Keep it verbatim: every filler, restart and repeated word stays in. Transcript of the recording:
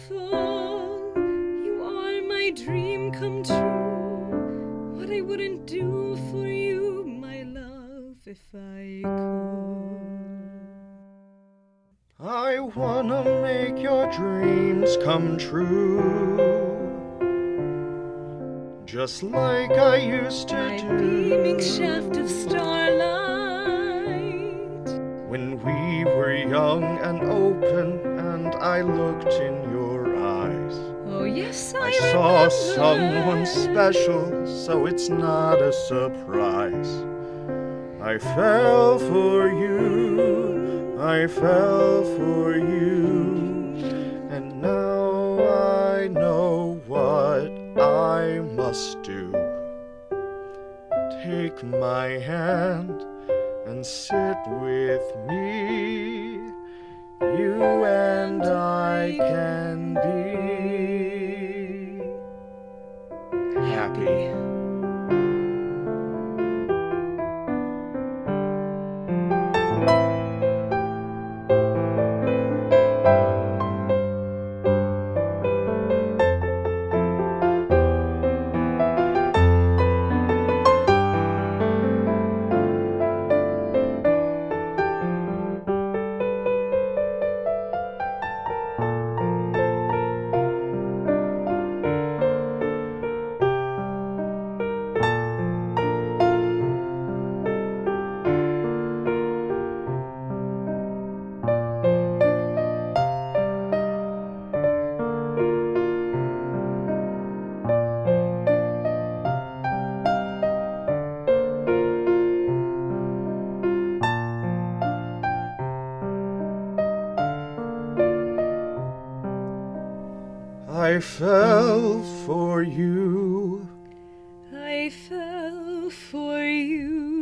beautiful. You are my dream come true. What I wouldn't do for you, my love, if I could. I wanna make your dreams come true, just like I used to My do. beaming shaft of starlight. When we were young and open, and I looked in your eyes, Oh yes, I, I saw remember. someone special, so it's not a surprise. I fell for you, I fell for you, and now I know what I must do. Take my hand and sit with me. You and I can be happy. I fell for you. I fell for you.